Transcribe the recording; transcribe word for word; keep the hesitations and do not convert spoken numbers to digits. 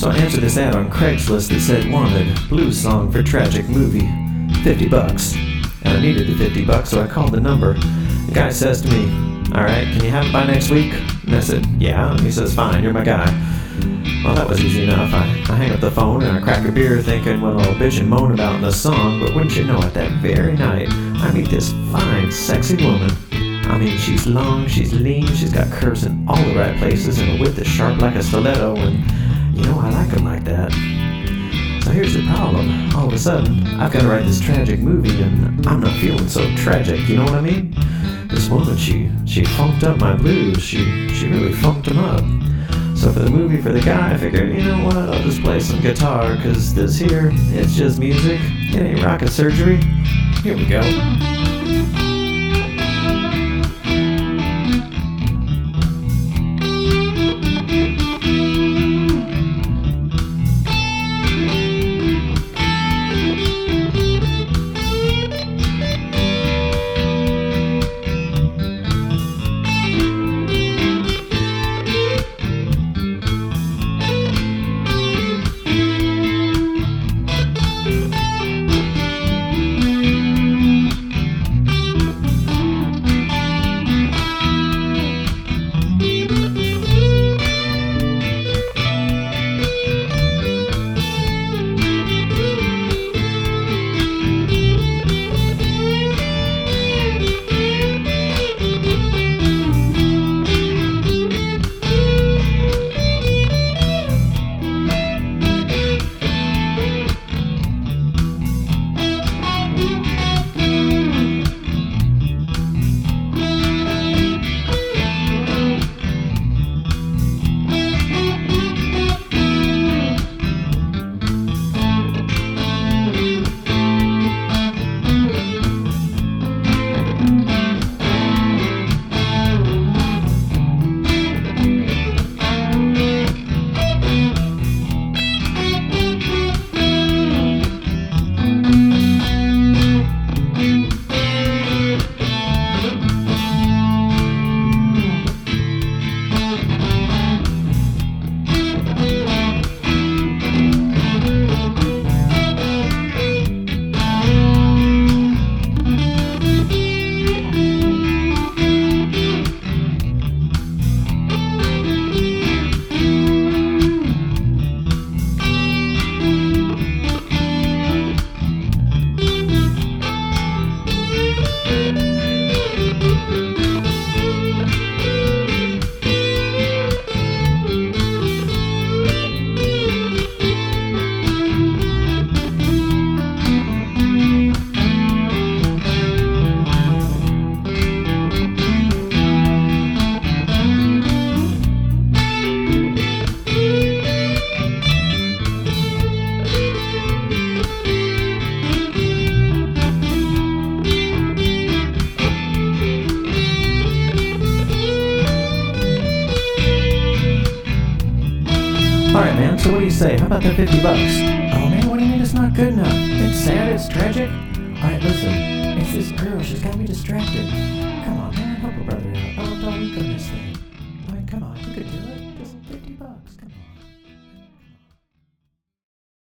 So I answered this ad on Craigslist that said wanted blues song for tragic movie, fifty bucks. And I needed the fifty bucks, so I called the number. The guy says to me, "Alright, can you have it by next week?" And I said, "Yeah." And he says, "Fine, you're my guy." Well, that was easy enough. I, I hang up the phone and I crack a beer thinking what I'll bitch and moan about in the song, but wouldn't you know it, that very night, I meet this fine, sexy woman. I mean, she's long, she's lean, she's got curves in all the right places, and a wit that's sharp like a stiletto, and you know, I like 'em like that. So here's the problem. All of a sudden, I've got to write this tragic movie, and I'm not feeling so tragic, you know what I mean? This woman, she she funked up my blues. She she really funked them up. So for the movie, for the guy, I figured, you know what, I'll just play some guitar, cause this here, it's just music. It ain't rocket surgery. Here we go. Alright, man, so what do you say? How about that fifty bucks? Oh, man, what do you mean it's not good enough? It's sad, it's tragic? Alright, listen, it's this girl, she's got me distracted. Come on, man, help a brother